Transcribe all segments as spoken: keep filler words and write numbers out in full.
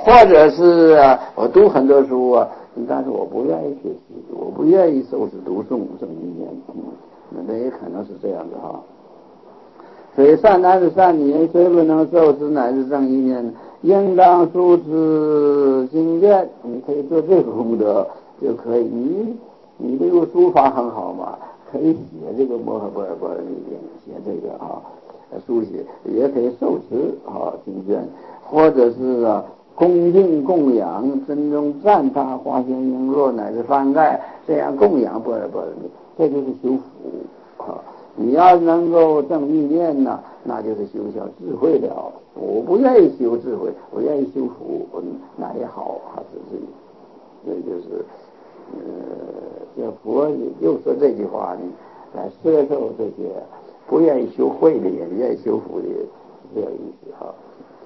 或者是啊，我读很多书啊，但是我不愿意学习，我不愿意受持读诵这么一年，嗯，那也可能是这样的哈。所以善男子善女人，虽不能受持乃至正意念，应当书持经卷。你可以做这个功德就可以。你你这个书法很好嘛，可以写这个摩诃般若波罗蜜经，写这个啊，书写也可以受持啊经卷，或者是啊恭敬供养、尊重赞叹、花香璎珞乃至翻盖，这样供养般若波罗蜜，这就是修福啊。你要能够正意念呢，那就是修小智慧了。我不愿意修智慧，我愿意修福，那也好啊，只是这就是呃，这佛又说这句话呢，来摄受这些不愿意修慧的人，愿意修福的人，这个意思哈。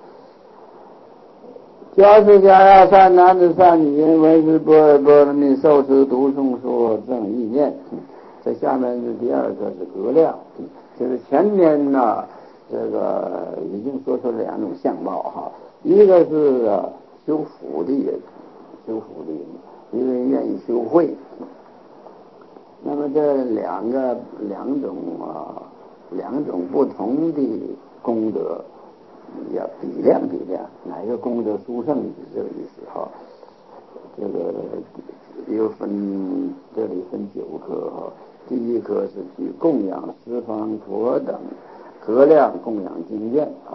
教是家要善男子善女人，闻是般若波罗蜜，受持读诵说正意念。这下面是第二个是格量，就是前面呢，这个已经说出两种相貌哈，一个是、啊、修福的人，修福的人，一个人愿意修慧。那么这两个两种啊，两种不同的功德，要比量比量，哪一个功德殊胜是这个意思哈。这个又分这里分九科哈。第一科是去供养十方佛等，格量供养经卷啊。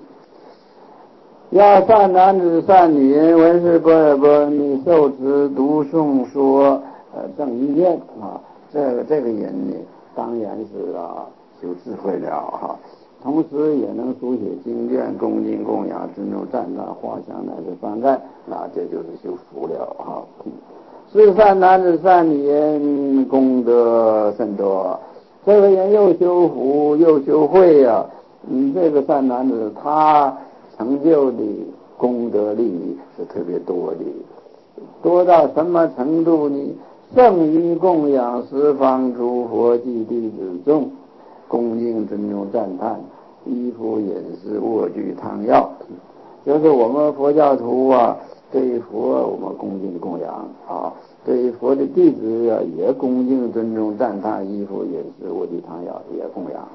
要善男子善女人，闻是般若波罗蜜，受持读诵说呃正意念啊。这个这个人呢，当然是啊修智慧了哈、啊，同时也能书写经卷，恭敬供养，尊重赞叹，画像乃至翻盖，那这就是修福了哈、啊。是善男子善女人，功德甚多。这个人又修福又修慧呀、啊，嗯，这个善男子他成就的功德利益是特别多的，多到什么程度呢？胜于供养十方诸佛及弟子众，恭敬尊重赞叹，衣服饮食卧具汤药，就是我们佛教徒啊，对佛我们恭敬供养啊，对佛的弟子啊也恭敬尊重赞叹，衣服饮食卧具汤药也供养。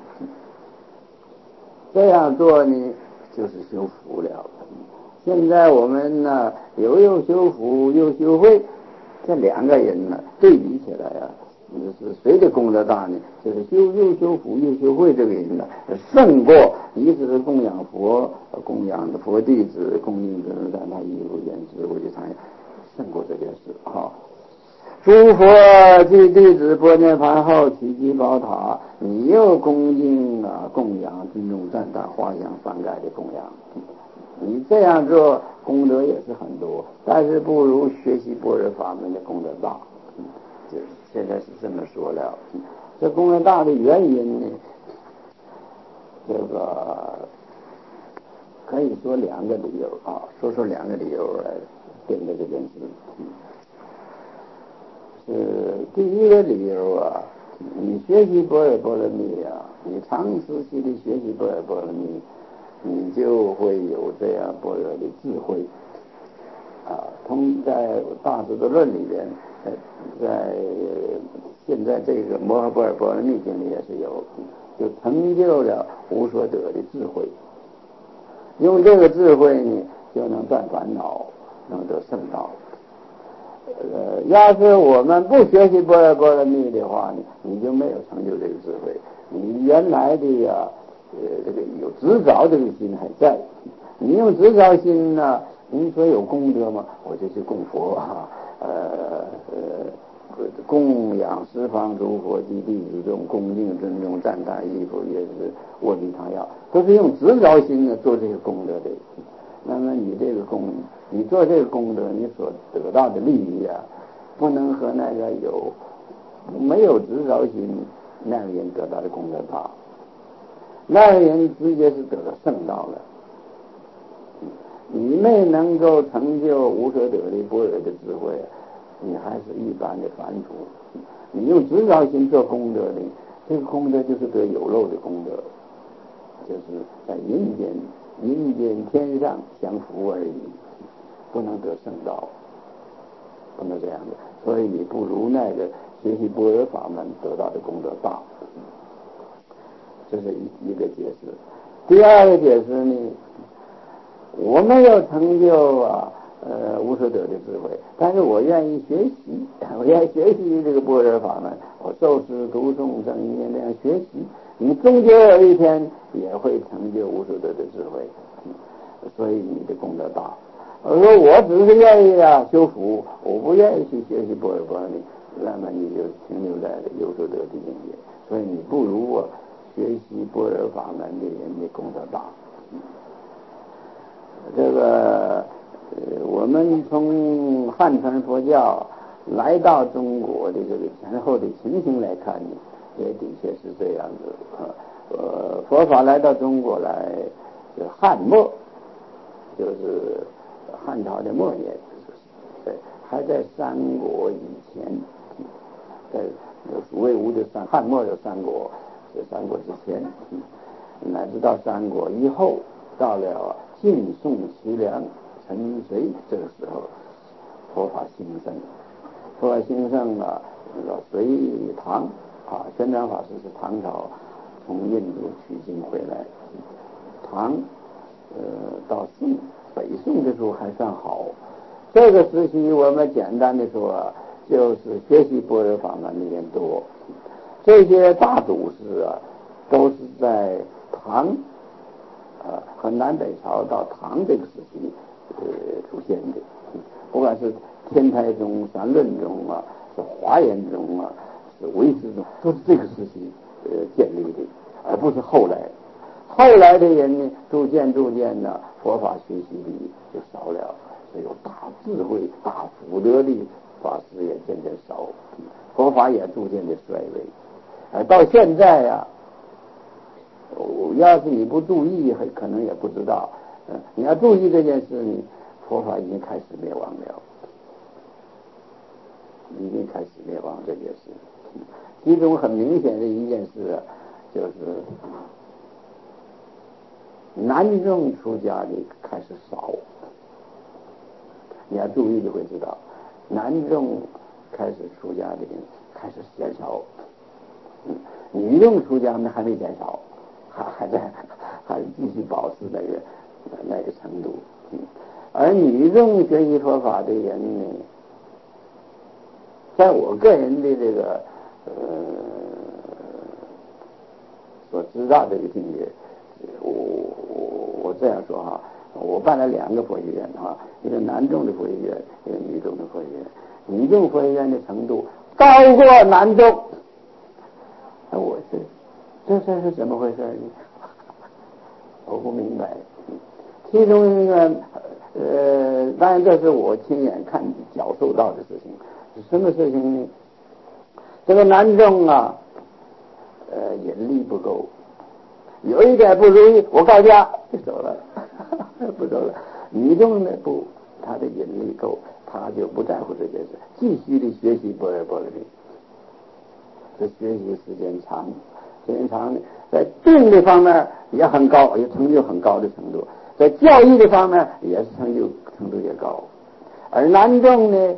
这样做呢，就是修福了。现在我们呢，又又修福又修慧，这两个人呢对比起来啊，是谁的功德大呢？就是修又修福又修慧这个人呢，胜过一直供养佛、供养的佛弟子、恭敬尊重赞叹衣服饮食卧具汤药，胜过这件事啊。诸佛及弟子钵涅盘后起居宝塔，你又恭敬啊供养尊重赞叹画像翻盖的供养，你这样做功德也是很多，但是不如学习般若法门的功德大。就现在是这么说了。这功德大的原因呢，这个可以说两个理由啊，说出两个理由来定的这件事。是第一个理由啊，你学习般若波罗蜜啊，你长时期的学习般若波罗蜜，你就会有这样般若的智慧啊。通在大智度论里边，在现在这个摩诃般若波罗蜜经里也是有，就成就了无所得的智慧。用这个智慧呢，就能断烦恼，能得圣道。呃，要是我们不学习般若波罗蜜的话呢，你就没有成就这个智慧。你原来的呀、啊，呃，这个有执着这个心还在。你用执着心呢，你说有功德吗？我就去供佛啊，呃呃，供养十方诸佛及弟子众，恭敬尊重赞叹衣服也是卧具汤药，都是用执着心呢做这个功德的。那么你这个功，你做这个功德，你所得到的利益啊，不能和那个有没有执着心那个人得到的功德大。那个人直接是得到圣道了。你没能够成就无所得的般若的智慧，你还是一般的凡夫。你用执着心做功德的，这个功德就是得有漏的功德，就是在阴间、阴间天上享福而已。 不能得圣道，不能这样的。所以你不如那个学习般若法门得到的功德大，这是一一个解释。第二个解释呢，我没有成就啊呃无所得的智慧，但是我愿意学习，我愿意学习这个般若法门，我受持读诵正念那样学习，你终究有一天也会成就无所得的智慧，所以你的功德大。而说我只是愿意啊修福，我不愿意去学习般若波罗蜜，那么你就停留在了有所得的境界，所以你不如我学习般若法门的人的功德大。这个呃，我们从汉传佛教来到中国的这个前后的情形来看呢，也的确是这样子。呃，佛法来到中国来，是汉末，就是汉朝的末年，对，还在三国以前，在魏吴的三汉末的三国，是三国之前，乃至到三国以后，到了晋宋齐梁陈隋这个时候，佛法兴盛，佛法兴盛啊，隋唐啊，玄奘法师是唐朝从印度取经回来，唐呃到宋北宋的时候还算好。这个时期我们简单的说啊，就是学习般若法门的人多，这些大祖师啊都是在唐啊和南北朝到唐这个时期呃出现的，不管是天台宗、三论宗啊，是华严宗啊，是唯识宗，都是这个时期呃建立的，而不是后来。后来的人呢，逐渐逐渐呢，佛法学习的就少了，有大智慧、大福德的法师也渐渐少，佛法也逐渐的衰微。而到现在呀、啊，要是你不注意，可能也不知道。嗯，你要注意这件事呢，佛法已经开始灭亡了，已经开始灭亡这件事。其中很明显的一件事啊，就是男众出家的开始少，你要注意就会知道，男众开始出家的人开始减少，嗯，女众出家呢还没减少，还还在还继续保持那个那个程度，嗯，而女众学习佛法的人呢，在我个人的这个呃所知道这个境界，我我我这样说哈，我办了两个佛学院哈，一个男众的佛学院，一个女众的佛学院。女众佛学院的程度高过男众，我是这这是怎么回事呢？我不明白。其中一个呃，当然这是我亲眼看脚受到的事情。是什么事情呢？这个男众啊，呃，引力不够，有一点不如意，我告假就走了，不走了。女众呢不，他的引力够，他就不在乎这件事，继续的学习般若波罗蜜。这学习时间长，时间长呢，在定的方面也很高，也成就很高的程度；在教育的方面也是成就程度也高。而男众呢，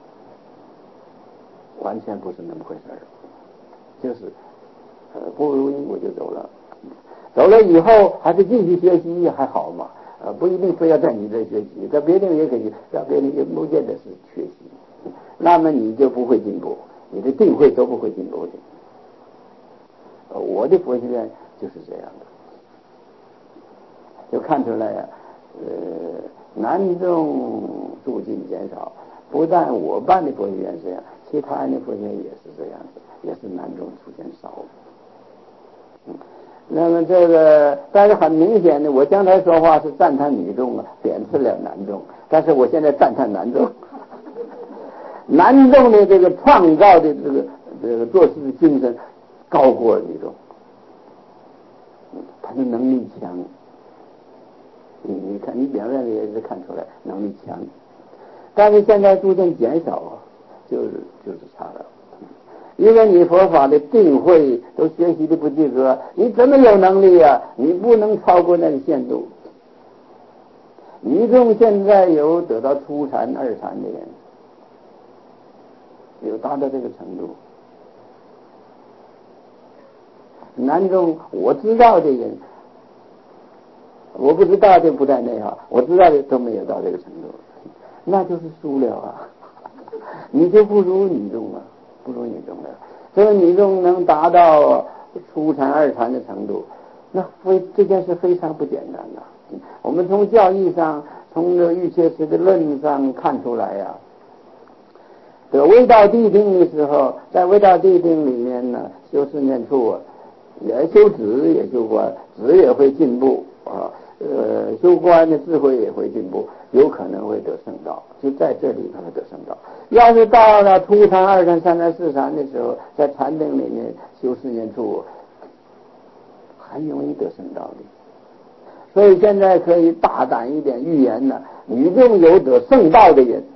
完全不是那么回事儿，就是呃不如意我就走了，走了以后还是继续学习还好嘛，呃不一定非要在你这学习，在别人也可以，在别人也不见得是学习，那么你就不会进步，你的定慧都不会进步的。呃我的佛学院就是这样的，就看出来呀、啊，呃男众住进减少。不但我办的佛学院是这样，其他的佛学院也是这样的，也是男众出现少。嗯，那么这个，但是很明显的，我刚才说话是赞叹女众啊，贬斥了男众，但是我现在赞叹男众。男众的这个创造的这个这个做事的精神高过女众，他的能力强。你你看，你表面也是看出来能力强。但是现在逐渐减少啊，就是就是差了。因为你佛法的定慧都学习的不及格，你怎么有能力啊？你不能超过那个限度。 女众现在有得到初禅二禅的人，有达到这个程度。男众我知道的人，我不知道的不在内哈，我知道的都没有到这个程度，那就是输了啊！你就不如女众了，不如女众了。这个女众能达到初禅二禅的程度，那非这件事非常不简单呐、啊。我们从教义上，从这玉切师的论上看出来呀、啊。这未到地定的时候，在未到地定里面呢，修四念处，也修止也修观，止也会进步啊。呃，修观的智慧也会进步，有可能会得圣道，就在这里他会得圣道。要是到了初禅、二禅、三禅、四禅的时候，在禅定里面修四念处，很容易得圣道的。所以现在可以大胆一点预言呢，女众有得圣道的人，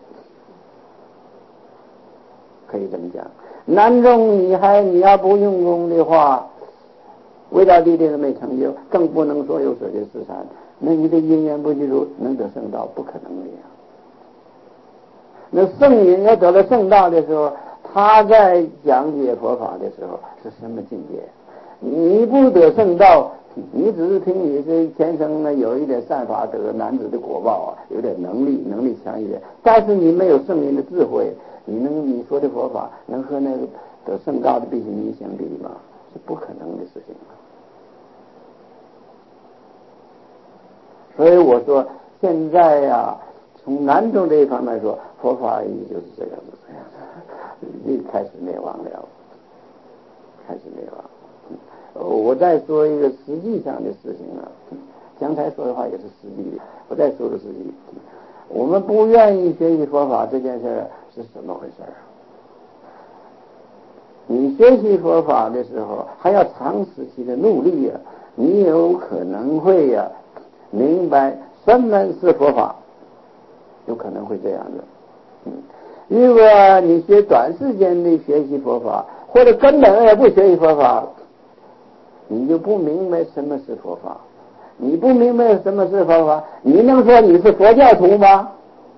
可以这么讲。男众你还你要不用功的话，未到地定没成就，更不能说有舍戒四禅，那你的因缘不具足，能得圣道不可能的呀。那圣人要得了圣道的时候，他在讲解佛法的时候是什么境界？你不得圣道，你只是凭你这天生呢有一点善法得男子的果报啊，有点能力，能力强一点，但是你没有圣人的智慧，你能你说的佛法能和那个得圣道的必须尼相比吗？是不可能的事情啊。所以我说现在呀、啊，从男众这一方面说，佛法也就是这样子，这样子，一开始灭亡了，开始灭亡。我再说一个实际上的事情啊，刚才说的话也是实际的，我再说个实际。我们不愿意学习佛法这件事是什么回事啊？你学习佛法的时候，还要长时期的努力啊，你有可能会呀、啊、明白什么是佛法，有可能会这样的。嗯，如果你学短时间的学习佛法，或者根本也不学习佛法，你就不明白什么是佛法。你不明白什么是佛法，你能说你是佛教徒吗？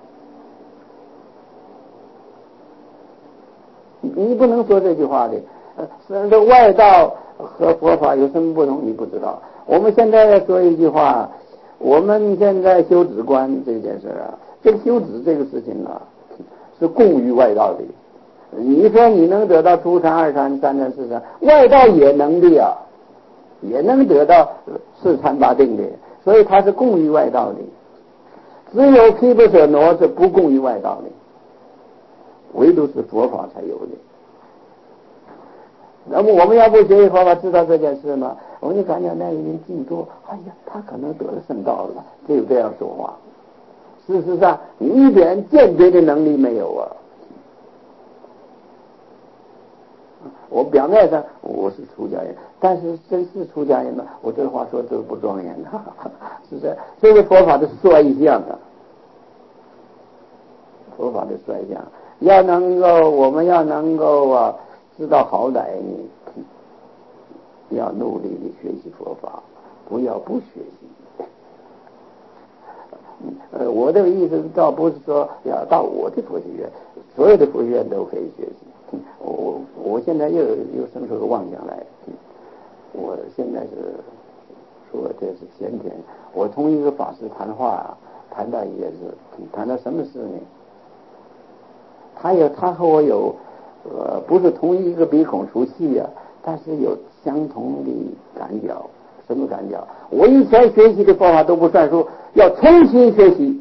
你不能说这句话的。呃，这外道和佛法有什么不同？你不知道。我们现在说一句话，我们现在修止观这件事啊，这个修止这个事情啊，是共于外道的。你说你能得到初禅、二禅、三禅、四禅，外道也能的呀，也能得到四禅八定的，所以它是共于外道的。只有毗婆舍那是不共于外道的，唯独是佛法才有的。那么我们要不学习佛法，知道这件事吗？我们就感觉那个人记住，哎呀，他可能得了圣道了，只有这样说话。事实上，你一点鉴别的能力没有啊。我表面上我是出家人，但是真是出家人吗？我这话说这不庄严的，是不是？这是佛法的衰相啊，佛法的衰相。要能够，我们要能够啊，知道好歹你要努力的学习佛法，不要不学习。呃，我的意思倒不是说要到我的佛学院，所有的佛学院都可以学习。我我现在又又生出个妄想来，我现在是说这是前天，我同一个法师谈话啊，谈到一件事，谈到什么事呢？他有他和我有呃不是同一个鼻孔出气啊，但是有相同的感觉。什么感觉？我以前学习的方法都不算数，要重新学习，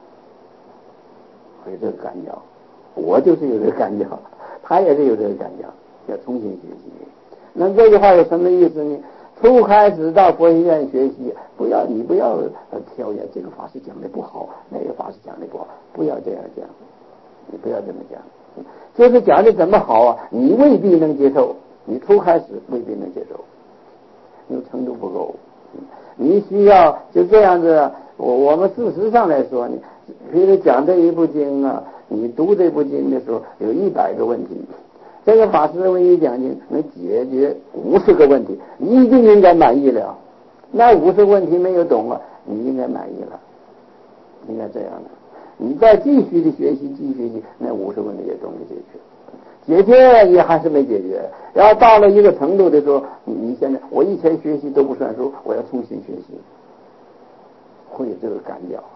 有这个感觉。我就是有这个感觉，他也是有这个感觉，要重新学习。那这句话有什么意思呢？初开始到佛学院学习，不要你不要挑选这个法师讲的不好，那个法师讲的不好，不要这样讲，你不要这么讲。就是讲的怎么好啊，你未必能接受，你初开始未必能接受。有程度不够，你需要就这样子。我我们事实上来说，你比如讲这一部经啊，你读这部经的时候，有一百个问题，这个法师为你讲经能解决五十个问题，你一定应该满意了。那五十个问题没有懂啊，你应该满意了。 应该这样的。你再继续的学习，继续的那五十问题也终于解决，解决也还是没解决。然后到了一个程度的时候，你你现在我以前学习都不算数，我要重新学习，会有这个感觉。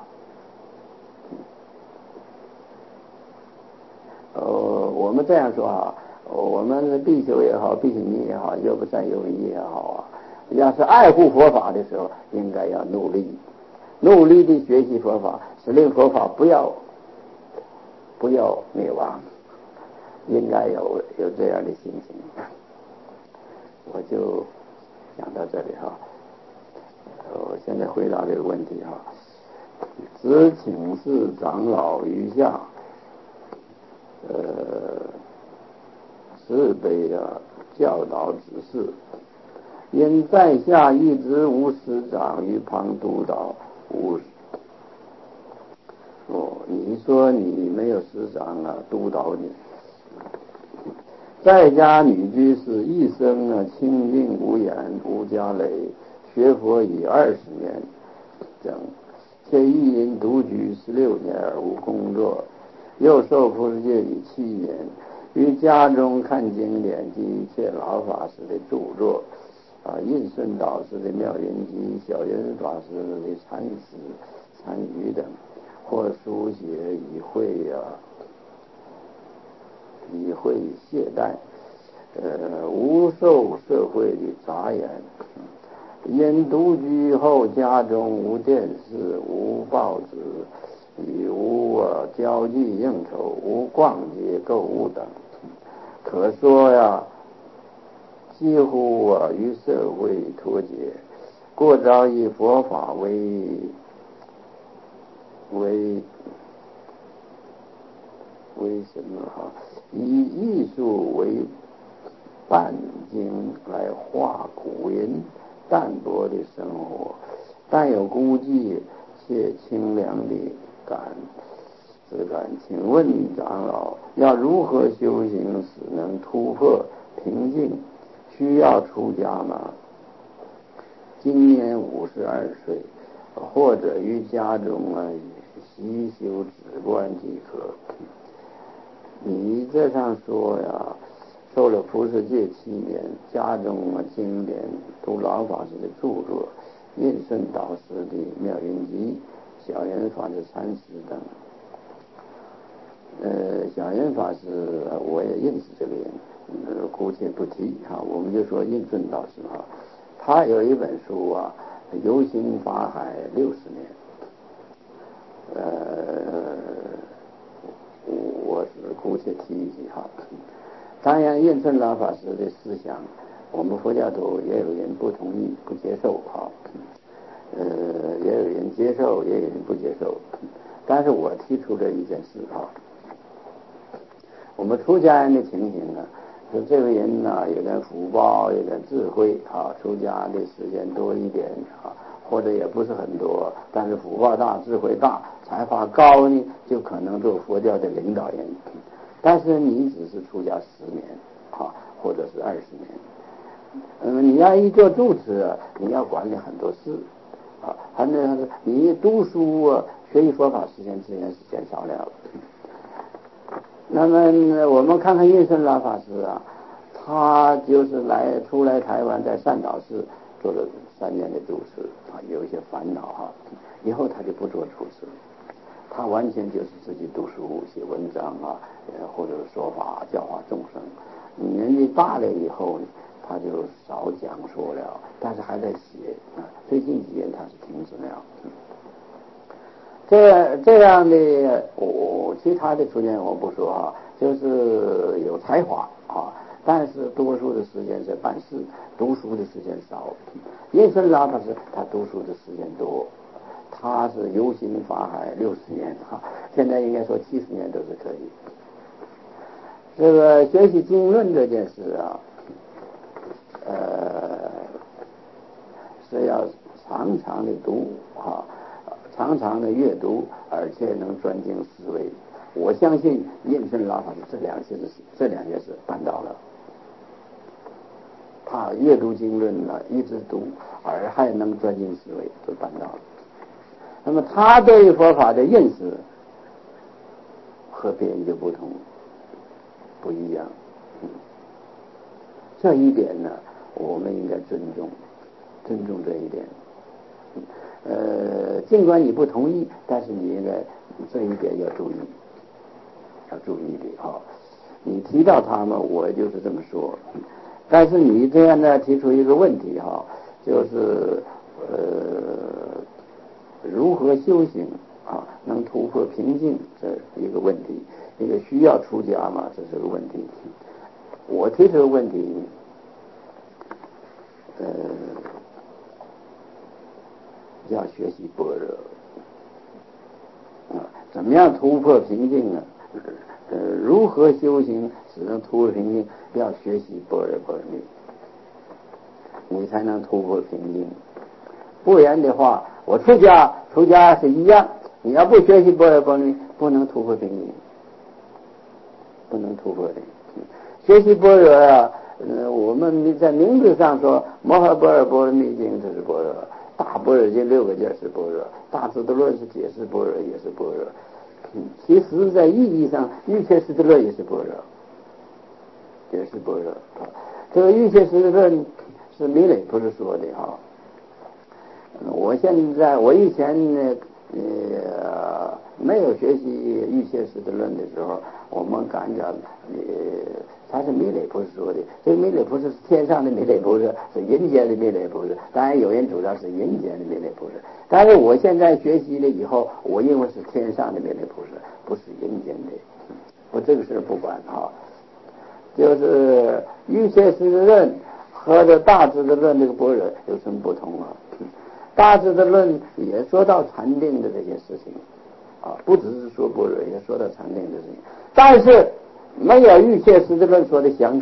呃，我们这样说啊，我们必修也好，必修尼也好，又不占有义也好啊，要是爱护佛法的时候，应该要努力，努力的学习佛法，使令佛法不要不要灭亡，应该有有这样的心情。我就讲到这里哈。我现在回答这个问题哈，只请示长老于下。呃，慈悲啊，教导指示，因在下一直无师长于旁督导无。哦，你说你没有师长啊，督导你。在家女居士一生啊，清净无染无家累，学佛已二十年整，却一人独居十六年而无工作。又受菩萨戒已七年，于家中看经典及一切老法师的著作，啊，印顺导师的妙云集、小圆法师的禅师、禅语等，或书写已会啊，已会懈怠，呃，无受社会的杂言。因独居后，家中无电视、无报纸，已无啊交际应酬，无逛街购物等，可说呀，几乎啊与社会脱节，过早以佛法为为为什么哈？以艺术为半径来化苦淫淡薄的生活，但有孤寂且清凉的感质感。请问长老，要如何修行使能突破平静？需要出家吗？今年五十二岁，或者于家中啊习修止观即可。你这上说呀，受了菩萨戒七年，家中啊经典读老法师的著作，印顺导师的妙云集、小圆法师禅师等。呃，小圆法师我也认识这个人，呃，姑且不提哈，我们就说印顺导师哈，他有一本书啊，游行法海六十年，呃。我是姑且提一提哈。当然，印顺老法师的思想，我们佛教徒也有人不同意、不接受哈，呃，也有人接受，也有人不接受。但是我提出了一件事哈，我们出家人的情形呢，说这个人呢有点福报，有点智慧啊，出家的时间多一点啊。或者也不是很多，但是福报大、智慧大、才华高呢，就可能做佛教的领导人。但是你只是出家十年啊，或者是二十年，嗯，你要一做住持，你要管理很多事啊，还能你读书啊，学习佛法时间自然是减少了。那么我们看看印顺老法师啊，他就是来出来台湾，在善导寺做了三年的住持啊，有一些烦恼哈，以后他就不做住持，他完全就是自己读书写文章啊，呃或者说法教化众生。年纪大了以后呢，他就少讲说了，但是还在写啊，最近几年他是停止了。这这样的我、哦、其他的出现我不说啊，就是有才华啊，但是多数的时间是办事，读书的时间少。印顺老法师他读书的时间多，他是游行法海六十年哈，现在应该说七十年都是可以。这个学习经论这件事啊，呃，是要常常的读啊，常常的阅读，而且能专精思维。我相信印顺老法师这两件事，这两件事办到了。他阅读经论呢，一直读，而还能专精思维，都办到了。 那么他对于佛法的认识和别人就不同，不一样。嗯、这一点呢，我们应该尊重，尊重这一点。呃，尽管你不同意，但是你应该这一点要注意，要注意的哈。你提到他们，我就是这么说。但是你这样呢，提出一个问题哈，就是呃，如何修行啊，能突破瓶颈这一个问题，一个需要出家嘛，这是个问题。我提出的问题，呃。要学习般若啊，怎么样突破瓶颈呢？呃，如何修行使能突破瓶颈？要学习般若波罗蜜，你才能突破瓶颈。不然的话，我出家出家是一样，你要不学习般若波罗蜜，不能突破瓶颈，不能突破的。学习般若啊，呃，我们在名字上说摩诃般若波罗蜜经就是般若。大般若经六个字是般若，大智度论是解释般若，也是般若。嗯，其实在意义上，欲切识地论也是般若，也是般若。这个欲切识地论是弥勒不是说的啊。我现在我以前呢，呃，没有学习欲切识地论的时候，我们感觉呃。他是弥勒菩萨说的，这个弥勒菩萨是天上的弥勒菩萨，是人间的弥勒菩萨。当然有人主张是人间的弥勒菩萨，但是我现在学习了以后，我认为是天上的弥勒菩萨，不是人间的。我这个事不管啊，就是欲切识地论和这大智的论这个般若有什么不同啊？大智的论也说到禅定的这些事情啊，不只是说般若，也说到禅定的事情，但是没有欲切识地论说的详细。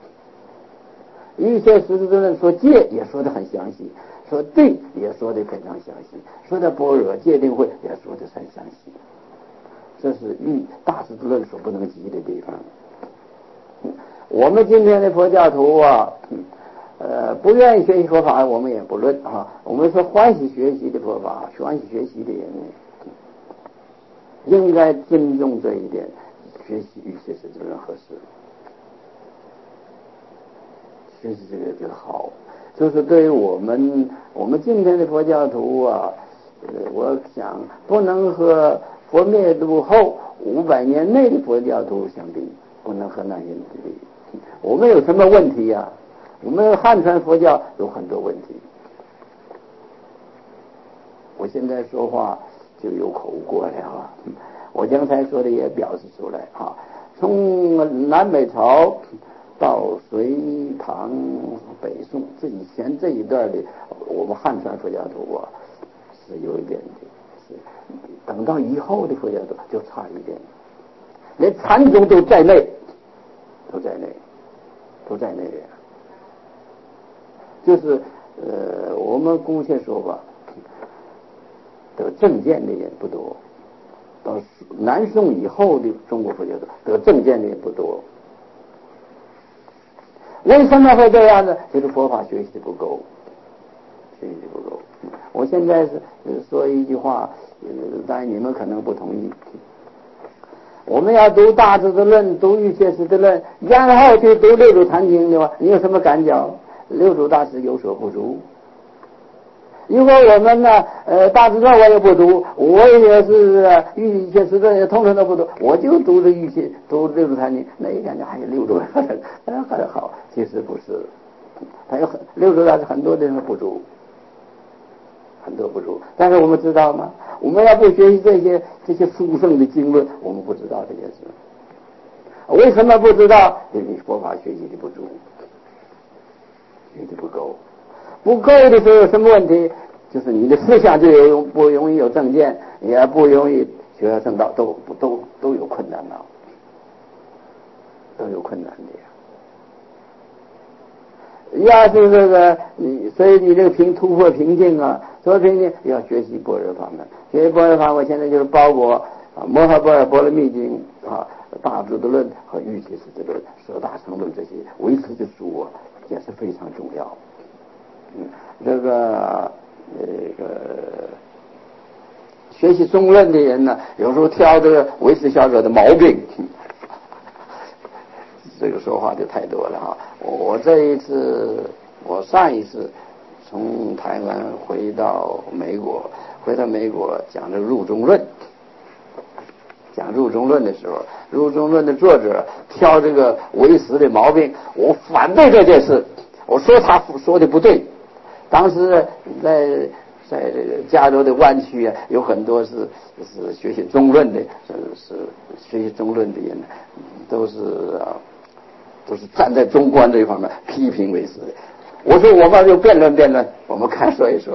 欲切识地论说戒也说得很详细，说定也说得非常详细，说的般若戒定慧也说得很详细。这是欲大智论所不能及的地方。我们今天的佛教徒啊，呃，不愿意学习佛法，我们也不论啊。我们是欢喜学习的佛法，欢喜学习的人应该尊重这一点。学习欲切识地论合适，学习这个就好。就是对于我们我们今天的佛教徒啊，呃，我想不能和佛灭度后五百年内的佛教徒相比，不能和那些人比。我们有什么问题呀、啊？我们汉传佛教有很多问题。我现在说话就有口过了啊，我刚才说的也表示出来啊。从南北朝到隋唐北宋这以前这一段的，我们汉传佛教徒啊是有一点的，是等到以后的佛教徒就差一点，连禅宗都在内，都在内，都在内。就是呃，我们姑且说吧，得正见的人不多。到南宋以后的中国佛教徒得正见的也不多。为什么会这样呢？就是佛法学习的不够，学习的不够。我现在是说一句话，当然你们可能不同意。我们要读大智度论，读欲切识地论，然后去读六祖坛经的话，你有什么感觉？六祖大师有所不足。如果我们呢，呃，大智论我也不读，我也是欲切识地论通通都不读，我就读这欲切，读六祖坛经，那一感觉还有六祖很很好。其实不是，他有很六祖大师很多地方不足，很多不足。但是我们知道吗？我们要不学习这些这些殊胜的经论，我们不知道这件事。为什么不知道？因为佛法学习的不足，学习的不够。不够的时候有什么问题？就是你的思想就有不容易有正见，也不容易学到正道，都都都有困难了，都有困难的。要是这个你，所以你这个瓶突破瓶颈啊，突破瓶颈要学习般若法门。学习般若法门，我现在就是包括啊摩诃般若波罗蜜经啊、大智度论和欲切识地论、舍大乘论这些维持的书啊，也是非常重要。嗯，这个这个学习中论的人呢，有时候挑这个唯识学者的毛病。这个说话就太多了哈。我这一次，我上一次从台湾回到美国，回到美国讲这个入中论，讲入中论的时候，入中论的作者挑这个唯识的毛病，我反对这件事，我说他说的不对。当时在在这个加州的湾区啊，有很多是是学习中论的，是是学习中论的人，都是啊，都是站在中观这一方面批评唯识的。我说我们就辩论辩论，我们看说一说。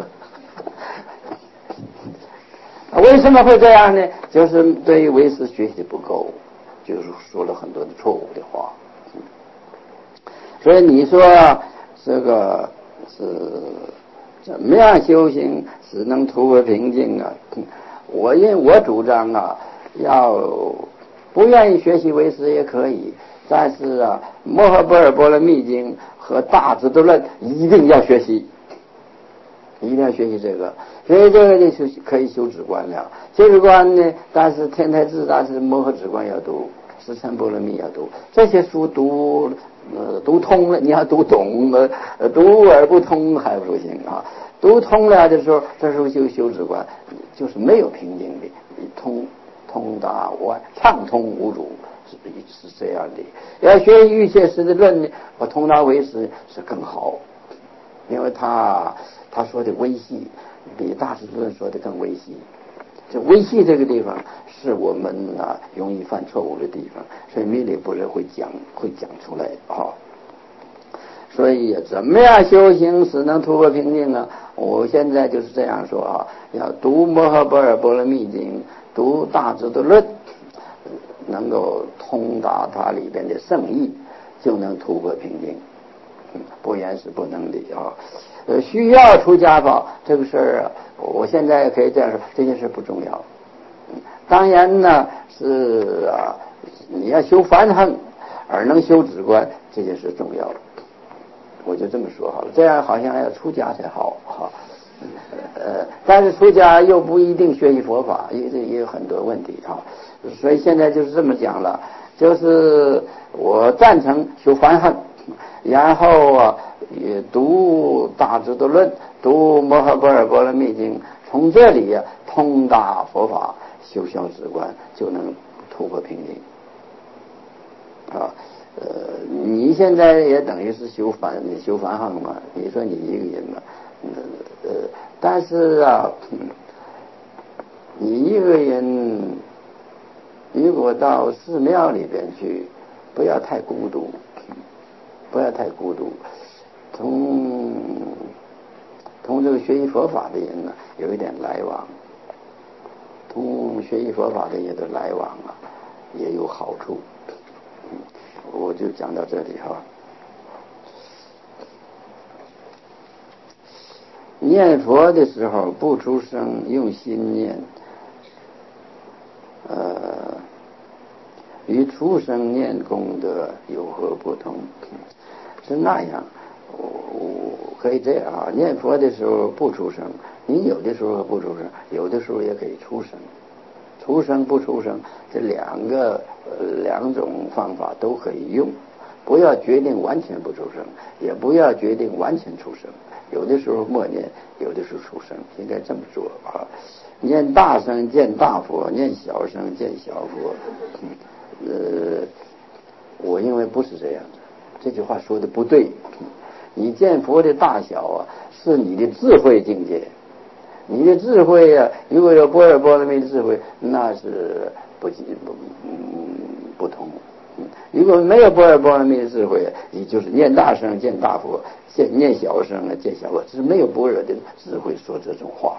为什么会这样呢？就是对于唯识学习不够，就是说了很多的错误的话。所以你说这个是怎么样修行使能突破瓶颈啊？我因我主张啊，要不愿意学习唯识也可以，但是啊，摩诃般若波罗蜜经和大智度论一定要学习，一定要学习这个。所以这个就可以修止观了。修止观呢，但是天台智大是摩诃止观要读，十禅波罗蜜要读，这些书读呃读通了，你要读懂了，呃读而不通还不行啊。读通了的时候，这时候修修止观就是没有瓶颈的，通通达完畅通无阻，是是这样的。要学瑜伽师的论呢，我通达唯识是更好，因为他他说的微细比大智度论说的更微细。这微细这个地方是我们啊容易犯错误的地方，所以弥勒不是会讲会讲出来啊。所以怎么样修行使能突破瓶颈呢？我现在就是这样说啊，要读摩诃般若波罗蜜经，读大智度论，能够通达它里边的圣意，就能突破瓶颈，不然是不能的啊。呃，需要出家宝这个事儿啊，我现在可以这样说，这件事不重要。当然呢，是啊，你要修梵行而能修止观，这件事重要。我就这么说好了，这样好像要出家才好哈。呃，但是出家又不一定学习佛法，也也有很多问题哈。所以现在就是这么讲了，就是我赞成修梵行，然后啊也读大智度论，读摩诃般若波罗蜜经，从这里啊通达佛法，修小止观，就能突破瓶颈啊。呃，你现在也等于是修梵修梵行嘛？你说你一个人嘛，呃，但是啊，你一个人如果到寺庙里边去，不要太孤独，不要太孤独。同同这个学习佛法的人呢，有一点来往，同学习佛法的人的来往啊，也有好处。我就讲到这里哈。念佛的时候不出声，用心念，呃，与出声念功德有何不同？是那样，我可以这样啊。念佛的时候不出声，你有的时候不出声，有的时候也可以出声。出声不出声，这两个呃两种方法都可以用。不要决定完全不出声，也不要决定完全出声。有的时候默念，有的时候出声，应该这么做啊。念大声见大佛，念小声见小佛。嗯、呃，我认为不是这样的。这句话说的不对。你见佛的大小啊，是你的智慧境界。你的智慧啊，如果有般若波罗蜜的智慧，那是不不嗯不同。如果没有般若波罗蜜的智慧，也就是念大声见大佛，见念小声见小佛，是没有般若的智慧说这种话。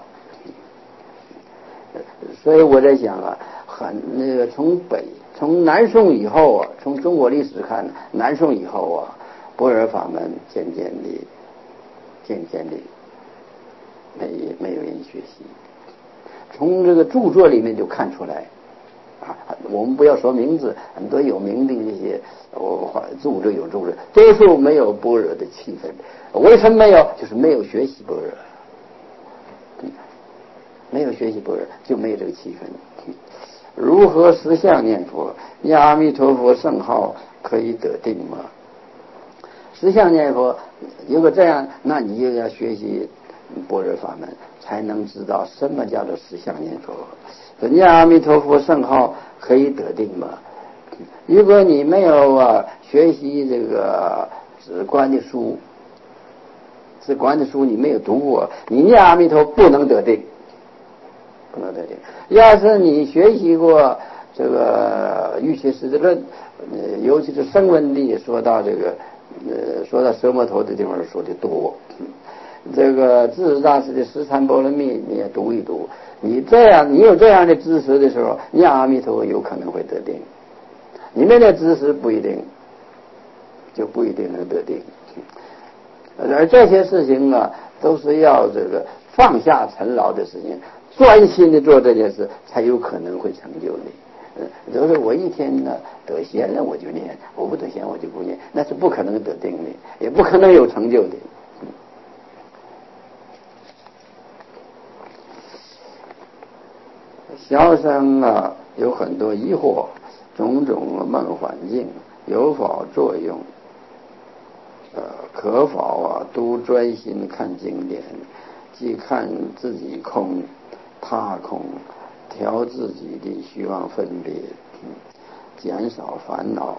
所以我在想啊，很那个从北从南宋以后啊，从中国历史看，南宋以后啊，般若法门渐渐的、渐渐的没没有人学习。从这个著作里面就看出来。啊，我们不要说名字，很多有名的这些，我著作有著作，多数没有般若的气氛。为什么没有？就是没有学习般若。 没有学习般若就没有这个气氛。如何实相念佛？念阿弥陀佛圣号可以得定吗？实相念佛，如果这样，那你就要学习般若法门，才能知道什么叫做实相念佛。念阿弥陀佛圣号可以得定吗？如果你没有啊学习这个止观的书，止观的书你没有读过，你念阿弥陀不能得定，不能得定。要是你学习过这个瑜伽师的论，呃，尤其是声闻地说到这个，呃，说到奢摩头的地方说的多。这个智大师的十禅波罗蜜你也读一读，你这样你有这样的知识的时候，念阿弥陀佛有可能会得定。你没这知识不一定，就不一定能得定。而这些事情啊，都是要这个放下尘劳的事情，专心的做这件事，才有可能会成就你。呃，就是我一天呢得闲了我就念，我不得闲我就不念，那是不可能得定的，也不可能有成就的。小生啊，有很多疑惑，种种梦幻境有否作用？呃，可否啊都专心看经典，既看自己空，他空，调自己的虚妄分别，减少烦恼。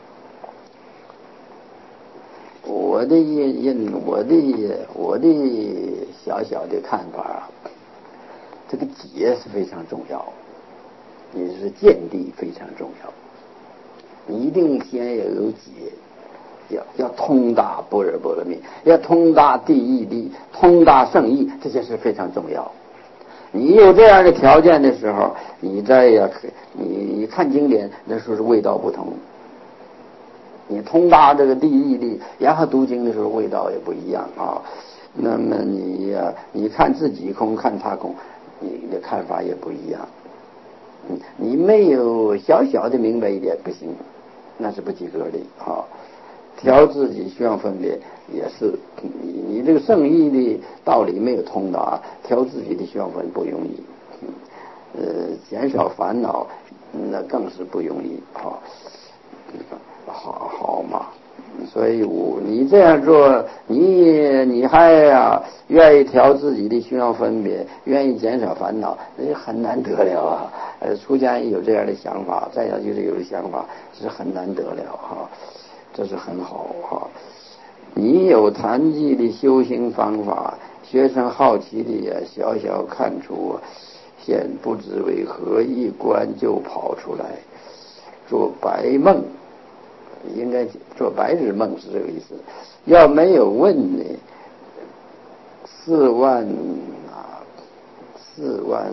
我的因我的我的小小的看法，这个解是非常重要，也就是见地非常重要。你一定先要有解，要要通达般若波罗蜜，要通达第一地，通达圣意，这些是非常重要。你有这样的条件的时候，你再呀，你你看经典那时候是味道不同。你通达这个第一地，然后读经的时候味道也不一样啊。那么你呀、啊，你看自己空，看他空，你的看法也不一样。你你没有小小的明白一点不行，那是不及格的啊。调自己虚妄分别也是，你你这个圣意的道理没有通达，调自己的虚妄分不容易。呃，减少烦恼那更是不容易啊。好好嘛，所以我你这样做，你你还呀、啊、愿意调自己的虚妄分别，愿意减少烦恼，那很难得了啊！呃，出家人有这样的想法，再有就是有的想法是很难得了哈、啊，这是很好哈、啊。你有禅寂的修行方法，学生好奇的也小小看出，现不知为何一关就跑出来做白梦。应该做白日梦是这个意思。要没有问呢，四万啊，四万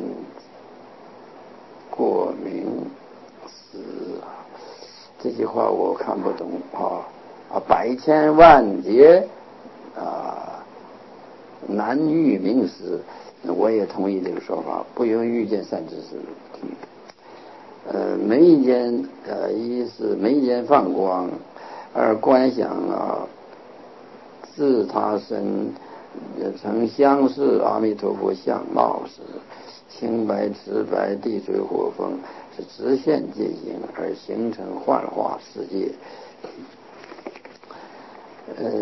过明死啊，这句话我看不懂啊啊，百千万劫啊，难遇明师，我也同意这个说法，不容遇见善知识。嗯呃，眉间呃，一是眉间放光，二观想啊，自他身曾相似阿弥陀佛相貌时，清白慈白地水火风是直线界形而形成幻化世界。呃，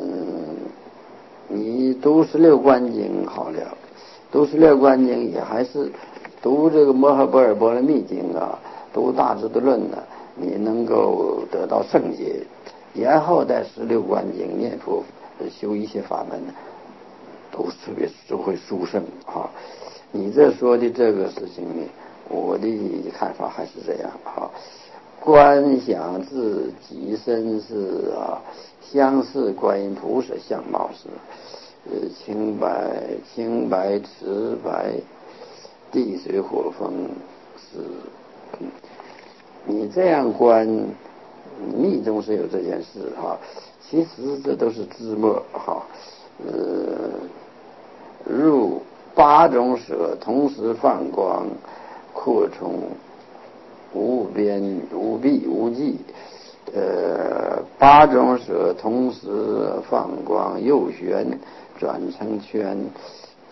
你读十六观经好了，读十六观经也还是读这个摩诃般若波罗蜜经啊，读大智度论呢，你能够得到圣解，然后在十六观经念佛修一些法门，都特别都会殊胜啊。你这说的这个事情呢，我的看法还是这样啊。观想自己身是啊，相似观音菩萨相貌时，呃，清白清白慈白地水火风是，嗯，你这样观，密宗是有这件事哈、啊，其实这都是枝末哈，呃，入八种舍同时放光，扩充无边无壁无际，呃，八种舍同时放光，右旋转成圈，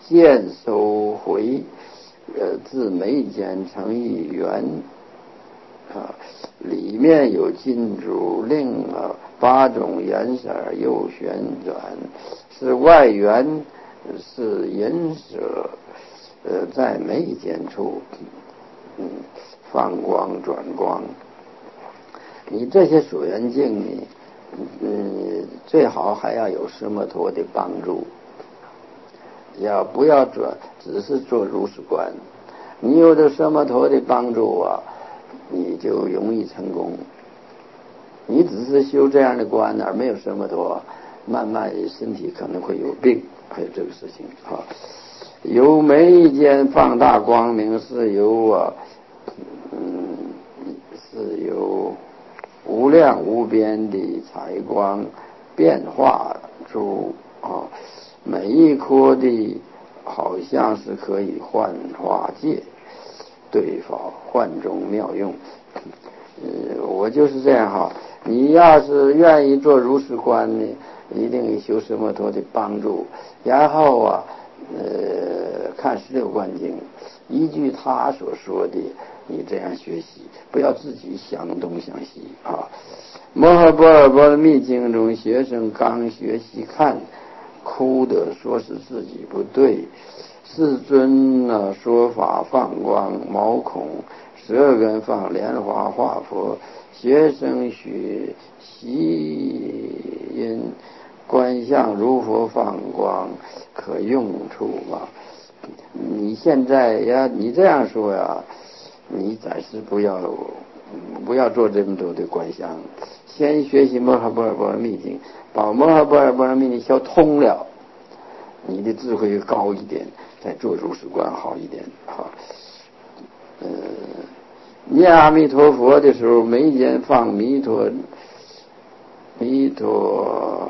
见收回，呃，自眉间成一圆，啊，里面有金珠，另啊八种颜色又旋转，是外缘，是银色，呃，在眉间处，嗯，放光转光。你这些所缘境呢，嗯，最好还要有奢摩陀的帮助，要不要做，只是做如是观。你有这奢摩陀的帮助啊，你就容易成功。你只是修这样的观，而没有奢摩陀，慢慢身体可能会有病，还有这个事情啊。由眉间放大光明，是由啊，嗯，是由无量无边的彩光变化出啊，每一颗的好像是可以幻化界，对法幻中妙用。呃，我就是这样哈。你要是愿意做如是观呢，一定修奢摩陀的帮助，然后啊，呃，看十六观经，依据他所说的，你这样学习，不要自己想东想西啊。摩诃般若波罗蜜经中，学生刚学习看，哭的说是自己不对。世尊呢说法放光，毛孔舌根放莲花化佛，学生学习因观相如佛放光，可用处吗？你现在呀，你这样说呀，你暂时不要不要做这么多的观想，先学习摩诃般若波罗蜜经，把摩诃般若波罗蜜经学通了，你的智慧高一点，再做如是观好一点哈。呃，念阿弥陀佛的时候，眉间放弥陀，弥陀，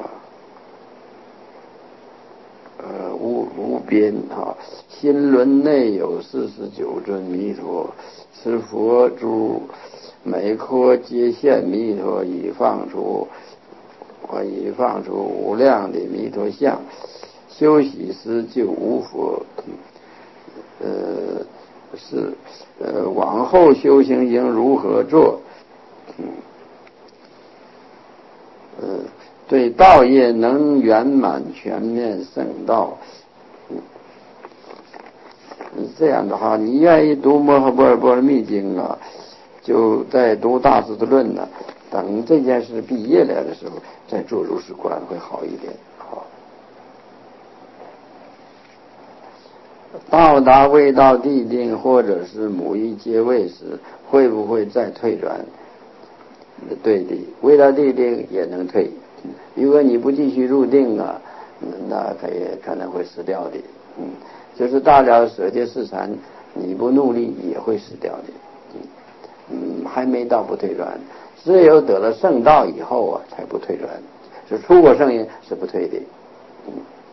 呃，无无边哈，心轮内有四十九尊弥陀，持佛珠，每颗皆现弥陀，已放出，我已放出无量的弥陀像。修习时就无佛，呃，是呃，往后修行应如何做？嗯，呃，对道业能圆满全面圣道。嗯，这样的话，你愿意读摩诃般若波罗蜜经啊，就在读大智度论呢。等这件事毕业了的时候，再做如是观会好一点。好。到达未到地定或者是母一阶位时，会不会再退转？对的，未到地定也能退。如果你不继续入定啊，那可以可能会死掉的。嗯，就是到了舍界四禅，你不努力也会死掉的。嗯，还没到不退转，只有得了圣道以后啊，才不退转。是出果圣业是不退的。嗯。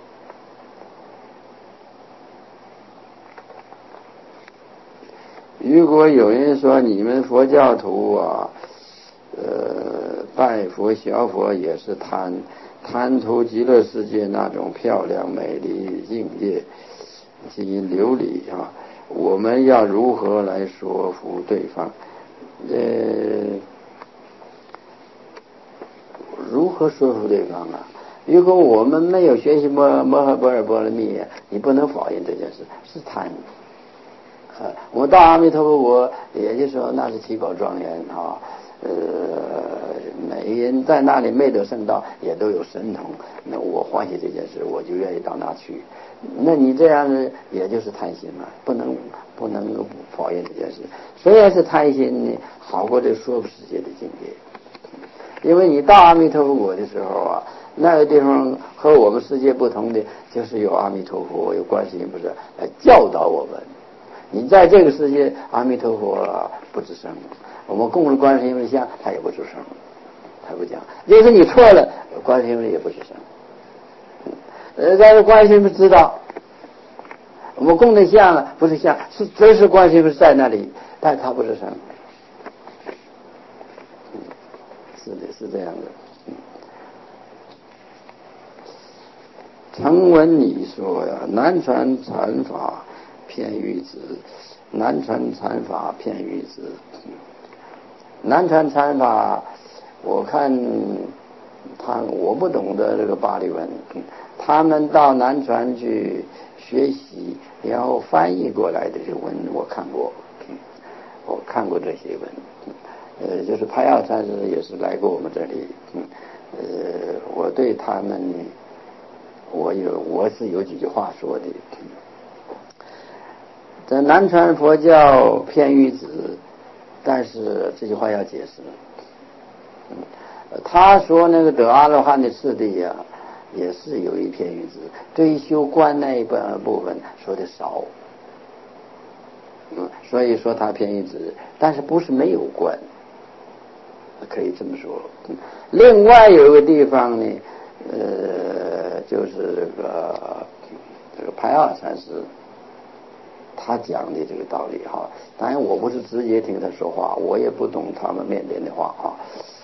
如果有人说你们佛教徒啊，呃，拜佛学佛也是贪，贪图极乐世界那种漂亮美丽境界及琉璃啊，我们要如何来说服对方？呃，如何说服对方啊？如果我们没有学习摩摩诃般若波罗蜜，你不能否认这件事是贪。呃，我到阿弥陀佛国，也就是说那是奇宝庄严啊。呃，每人在那里没得圣道，也都有神通。那我欢喜这件事，我就愿意到那去。那你这样呢，也就是贪心嘛，不能不能否认这件事。虽然是贪心呢，好过这说不世界的境界。因为你到阿弥陀佛国的时候啊，那个地方和我们世界不同的，就是有阿弥陀佛，有观世音菩萨来教导我们。你在这个世界，阿弥陀佛、啊、不吱声，我们供着观世音的像，他也不吱声，他不讲。就是你错了，观世音也不吱声。呃，但是观世音知道，我们供的像啊，不是像，是真是观世音在那里，但他不吱声。是的，是这样的。 曾闻你说呀，南传禅法偏于子，南传禅法偏于子。南传禅法，我看他我不懂得这个巴利文，他们到南传去学习，然后翻译过来的这文我看过，我看过这些文。呃，就是派耀禅师也是来过我们这里，呃，我对他们，我有我是有几句话说的。在南传佛教偏于子，但是这句话要解释。他说那个得阿罗汉的次第呀、啊，也是有一偏于子，对于修观那一部分说的少，嗯，所以说他偏于子，但是不是没有观。可以这么说。另外有一个地方呢，呃，就是这个这个派二禅师，他讲的这个道理哈。当然我不是直接听他说话，我也不懂他们缅甸的话哈。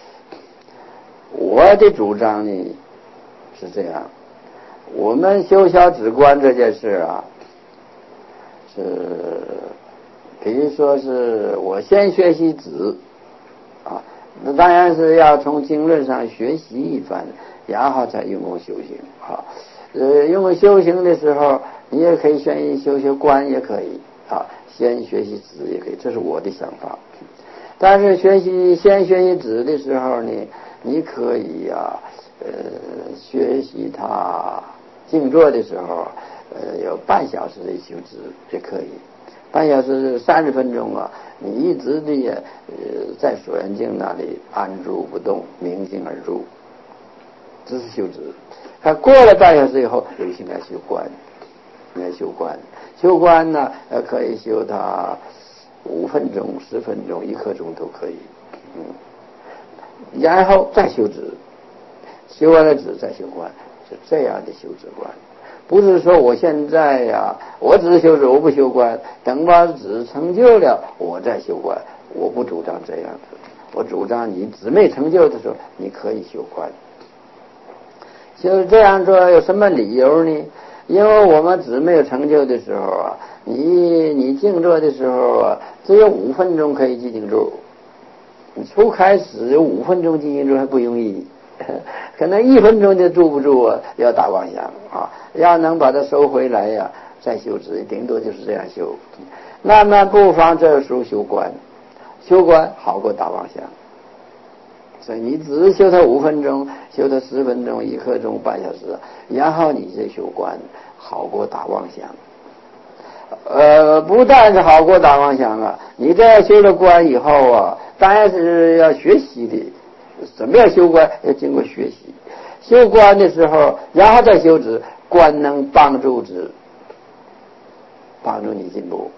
我的主张呢是这样，我们修小止观这件事啊，是比如说是我先学习止啊。那当然是要从经论上学习一番，然后才用功修行啊。呃，用功修行的时候，你也可以先修修观，也可以啊，先学习止也可以，这是我的想法。但是学习先学习止的时候呢，你可以啊，呃，学习它静坐的时候，呃，有半小时的修止也可以。半小时三十分钟啊，你一直的呃在所缘境那里安住不动，明镜而住，这是修止。他过了半小时以后，有心来修观，来修观，修观呢，呃，可以修它五分钟、十分钟、一刻钟都可以，嗯，然后再修止，修完了止再修观，是这样的修止观。不是说我现在呀、啊，我只是修止，我不修观，等把止成就了，我再修观。我不主张这样子，我主张你止没成就的时候，你可以修观。就是这样做有什么理由呢？因为我们止没有成就的时候啊，你你静坐的时候啊，只有五分钟可以静坐。你初开始有五分钟静坐还不容易。可能一分钟就住不住啊，要打妄想啊，要能把它收回来呀、啊，再修止，顶多就是这样修。慢慢不妨这时候修观，修观好过打妄想。所以你只是修它五分钟，修它十分钟、一刻钟、半小时，然后你再修观，好过打妄想。呃，不但是好过打妄想啊，你这样修了观以后啊，当然是要学习的。怎么样修观？要经过学习。修观的时候，然后再修止，观能帮助止，帮助你进步。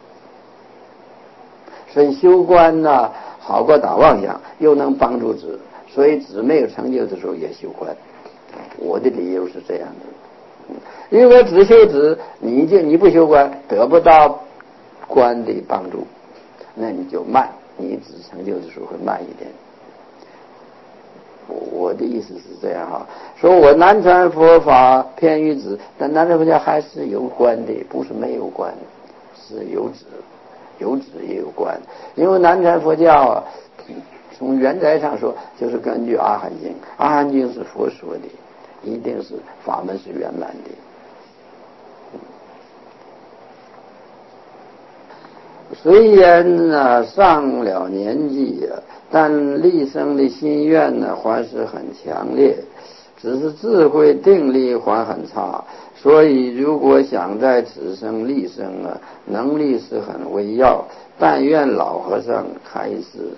所以修观呢，好过打妄想，又能帮助止。所以止没有成就的时候也修观。我的理由是这样的。如果只修止，你就你不修观，得不到观的帮助，那你就慢，你止成就的时候会慢一点。我的意思是这样哈，说我南传佛法偏于止，但南传佛教还是有观的，不是没有观，是有止，有止也有观。因为南传佛教啊，从原则上说，就是根据阿含经，阿含经是佛说的，一定是法门是圆满的。虽然呢上了年纪啊，但立生的心愿呢还是很强烈，只是智慧定力还很差，所以如果想在此生立生啊，能力是很微要。但愿老和尚开示。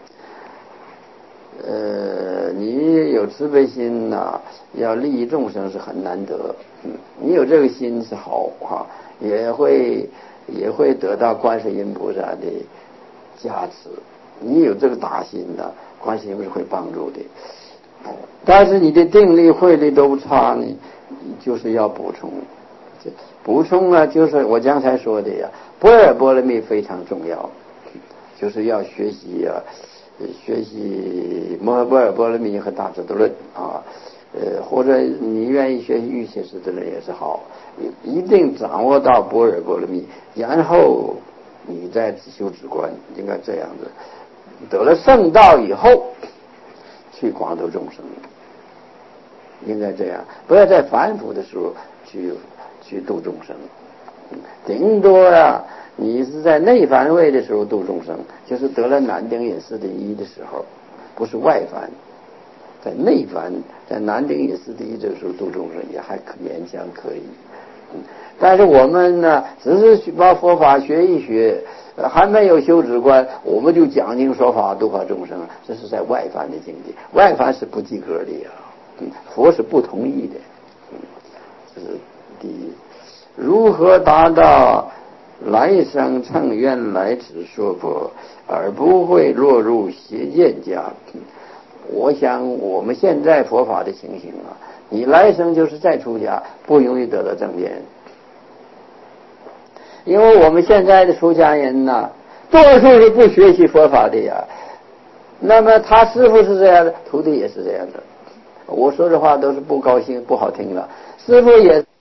呃，你有慈悲心呐、啊，要利益众生是很难得。嗯，你有这个心是好哈，也会也会得到观世音菩萨的加持。你有这个大心的，观世音菩萨会帮助的。但是你的定力慧力都差呢，就是要补充。补充呢，就是我刚才说的呀，般若波罗蜜非常重要，就是要学习啊。学习摩诃般若波罗蜜和大智度论啊， 呃，或者你愿意学习瑜伽师的人也是好，一定掌握到般若波罗蜜，然后你再修止观，应该这样子。得了圣道以后，去广度众生，应该这样，不要在凡夫的时候去去度众生。顶多啊，你是在内凡位的时候度众生，就是得了南丁隐四第一的时候，不是外凡。在内凡，在南丁隐四第一这个时候度众生也还可勉强可以，但是我们呢，只是把佛法学一学，还没有修止观，我们就讲经说法度化众生，这是在外凡的境界，外凡是不及格的呀，佛是不同意的，这是第一。如何达到来生乘愿来此说佛，而不会落入邪见家？我想我们现在佛法的情形啊，你来生就是再出家，不容易得到正见，因为我们现在的出家人呢，多数是不学习佛法的呀。那么他师父是这样的，徒弟也是这样的。我说的话都是不高兴、不好听的，师父也。